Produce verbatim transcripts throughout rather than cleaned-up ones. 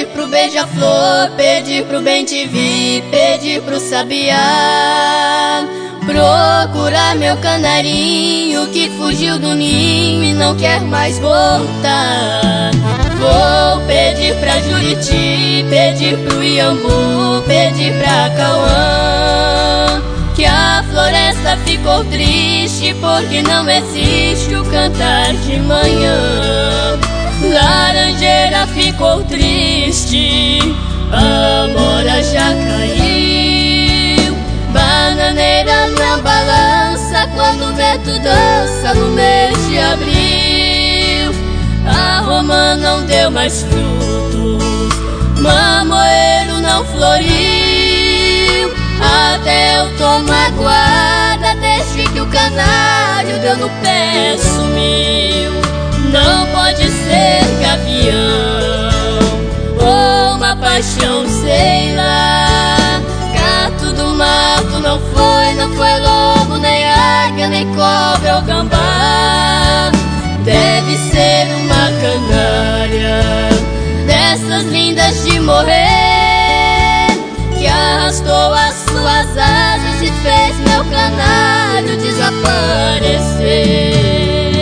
pedir pro beija-flor, pedir pro bem-te-vi, pedir pro sabiá procurar meu canarinho que fugiu do ninho e não quer mais voltar. Vou pedir pra Juriti, pedir pro Iambu, pedir pra Cauã que a floresta ficou triste porque não existe o cantar de manhã. Laranjeira ficou triste, a mora já caiu. Bananeira não balança quando o vento dança no mês de abril. A romã não deu mais frutos, mamoeiro não floriu. Até eu tô magoada desde que o canário deu no pé, sumiu. Não pode ser gavião ou uma paixão, sei lá. Gato do mato não foi, não foi lobo, nem águia, nem cobra ou gambá. Deve ser uma canária dessas lindas de morrer, que arrastou as suas asas e fez meu canário desaparecer.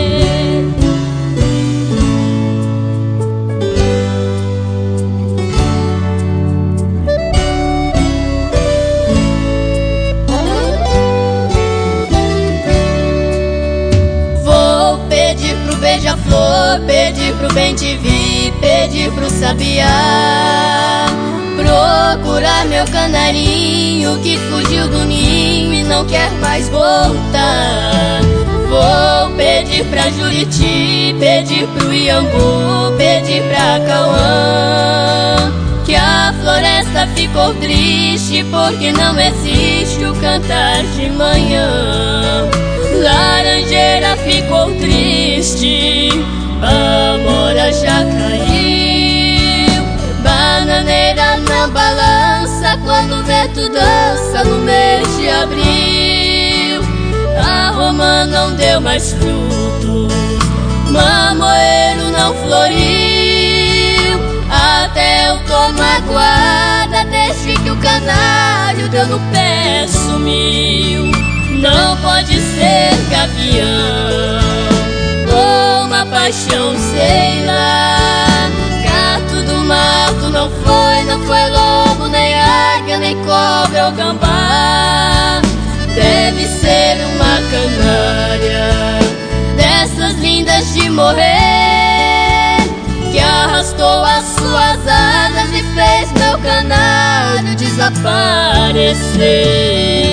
Beija-flor, pedir pro bem-te-vi, pedir pro sabiá procurar meu canarinho que fugiu do ninho e não quer mais voltar. Vou pedir pra Juriti, pedir pro Iambu, pedir pra Cauã que a floresta ficou triste porque não existe o cantar de manhã. Laranjeira ficou triste, a mora já caiu. Bananeira não balança quando o vento dança no mês de abril. A romã não deu mais frutos, mamoeiro não floriu. Até eu tô magoada desde que o canário deu no pé, sumiu. Não pode ser gavião ou uma paixão, sei lá. Gato do mato não foi, não foi lobo, nem águia, nem cobra ou gambá. Deve ser uma canária dessas lindas de morrer, que arrastou as suas asas e fez meu canário desaparecer.